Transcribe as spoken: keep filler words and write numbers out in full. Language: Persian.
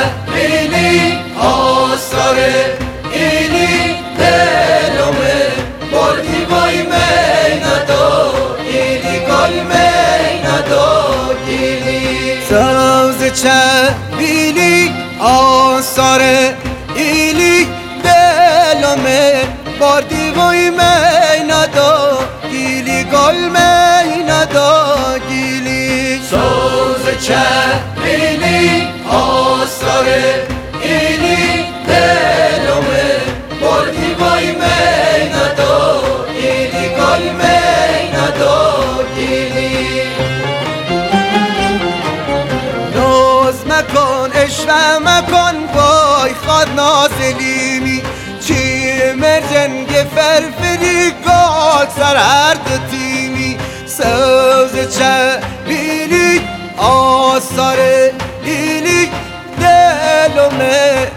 ایلی آثار ایلی دلمه بردی وای میندا ایلی گل میندا ایلی ساز چه ایلی آثار ایلی دلمه بردی وای میندا ایلی گل میندا ایلی ساز چه ایلی آثار ایلی دلمه بردی وای میندا ایلی گل میندا ایلی ناز مکن اشوه مکن وای خود نازلیمی چی مرجنگ فرفری گل سر هر